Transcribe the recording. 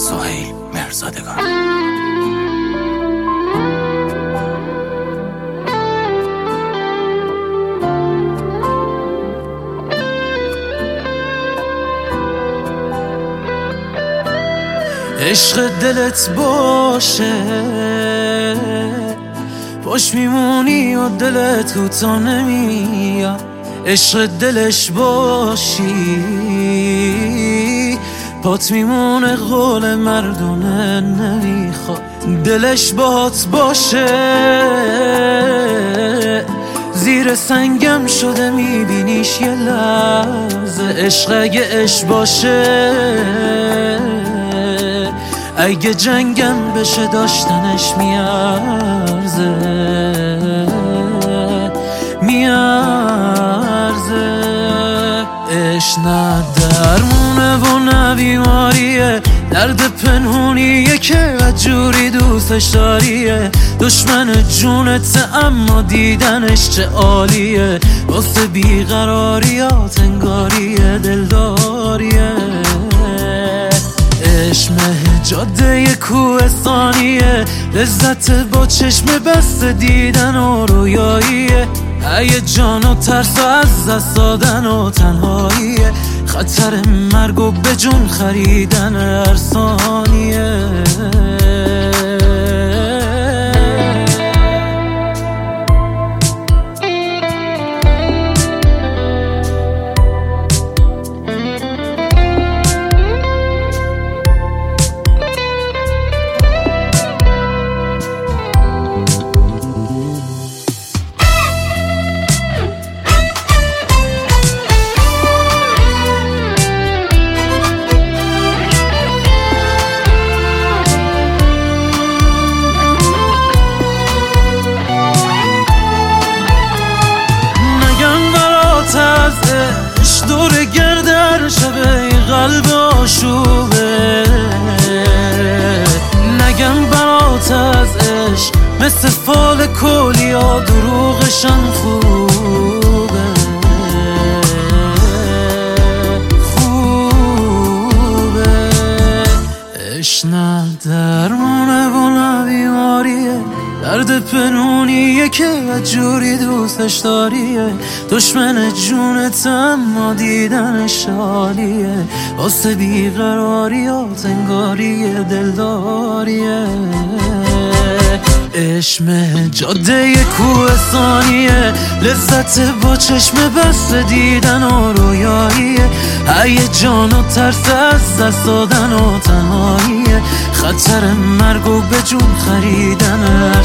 سهیل مرزادگان. عشق دلت باشه باش میمونی و دلت کوتا نمیاد. عشق دلش باشی پات میمونه، قول مردونه نمیخواد. دلش باهات باشه زیر سنگم شده میبینیش یه لحظه. عشق اگه عشق باشه اگه جنگم بشه داشتنش میارزه عشق نه درمونه و نه بیماریه، درد پنهونیه که بدجوری دوستش داریه. دشمن جونت اما دیدنش چه عالیه، واسه بیقراریات انگاریه دلداریه. عشق جاده کوهستانیه، لذت با چشم بسته دیدن و رویاییه. هیجان و ترس و از دست دادن و تنهاییه، خطر مرگ و به جون خریدن هر ثانیه. دور گردر شبه قلب آشوبه، نگم برات از عشق مثل فال کلیا دروغشان خوبه. عشق نه درمونه و نه بیماریه، درد پنهونیه که بدجوری دوستش داریه. دشمن جونت اما دیدنش عالیه، واسه بیقراریات انگاریه دلداریه. عشق جاده کوهستانیه، لذت با چشم بسته دیدن و رویاییه. هیجان و ترس از دست دادن و تنهاییه، خطر مرگ و به جون خریدن